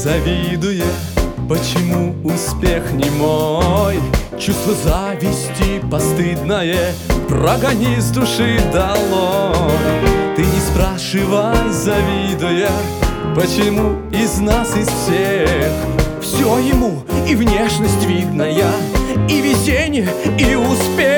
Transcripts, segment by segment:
завидуя, почему успех не мой? Чувство зависти постыдное прогони с души долой. Ты не спрашивай, завидуя, почему из нас, из всех все ему и внешность видная, и везение, и успех.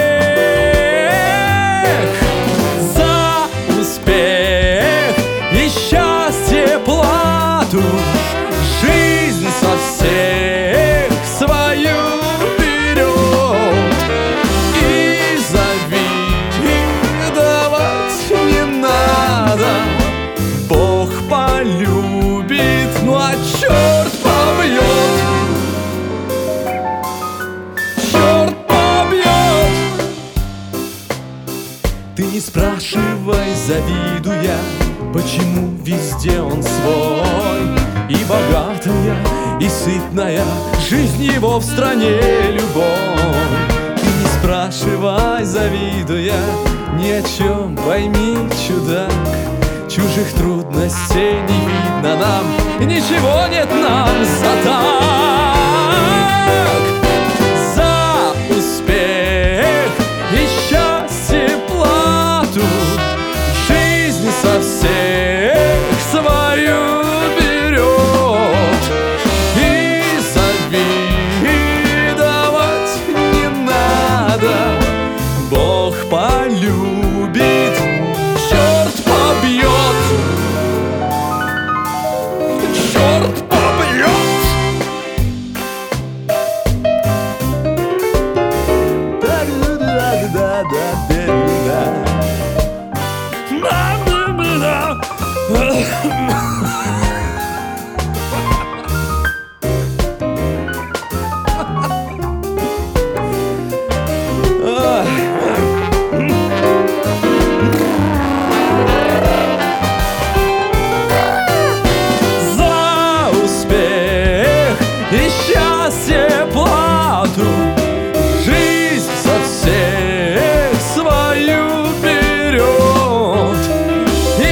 За успех и счастье плату жизнь со всех свою берет. И завидовать не надо, Бог полюбит, ну а черт побьет. Черт побьет. Ты не спрашивай, завидуя, почему везде он свой. И богатая, и сытная жизнь его в стране любовь. Ты не спрашивай, завидуя, ни о чем, пойми, чудак, чужих трудностей не видно нам, ничего нет нам за так. За успех и счастье плату жизнь со всех свою берет. И завидовать не надо, Бог полюбит, черт побьет. Черт побьет. И счастье плату жизнь со всех свою берет. И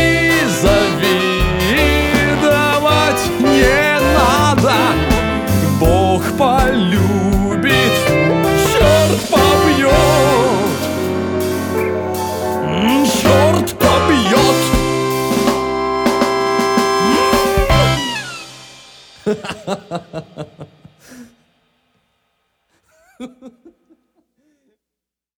завидовать не надо, Бог полюбит, черт побьет. Черт побьет. Ha ha ha ha ha.